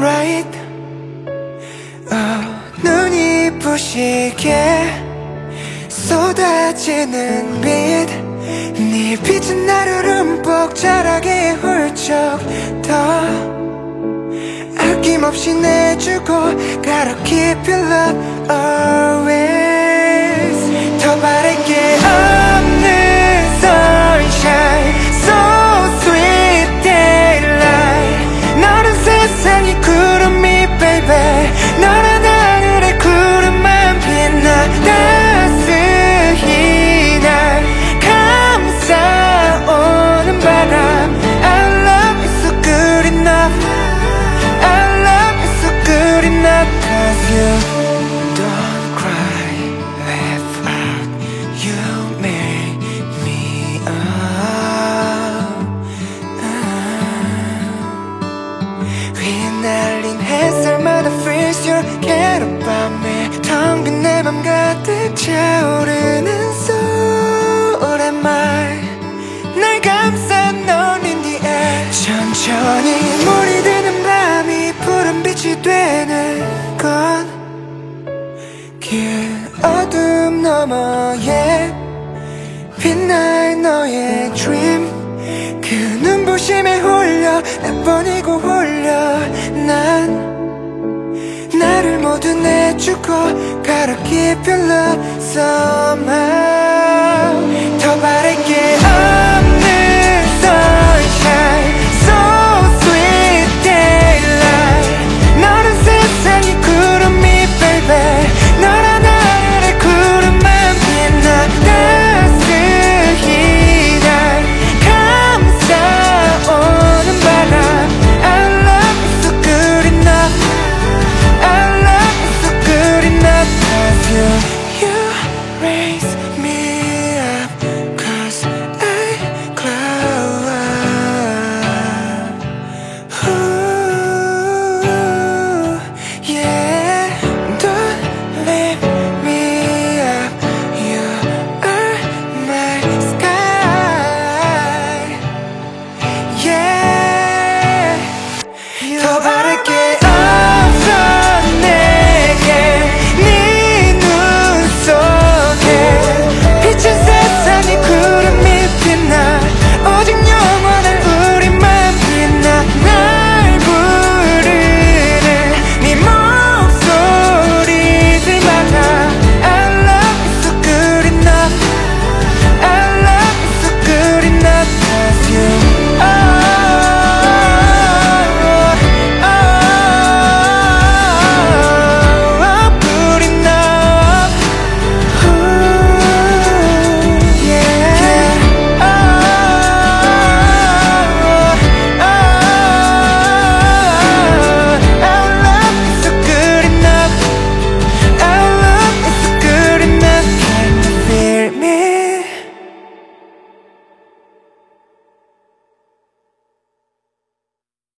right. 눈이 부시게 쏟아지는 빛, 네 빛은 나를 흠뻑 자라게 훌쩍 더 아낌없이 내주고 Gotta keep your love always. 더 바랄 게 없는 sunshine, so sweet daylight. 너는 세상의 구름이 baby, 너란 하늘의 구름만 빛나 따스히 날 감싸오는 바람. Our love is so good enough, our love is so good enough. Cause you don't cry, laugh out, you make me up. 휘날린 햇살마다 feels your care about me. 텅 빈 내 맘 가득 차오르는 소래말 날 감싸 넌 in the air. 천천히 물이 드는 밤이 푸른 빛이 되는 건 길 어둠 너머에 빛날 너의 dream. 그 눈부심에 홀려 몇 번이고 홀려 난 나를 모두 내주고 Gotta keep your love somehow. 더 바랄 게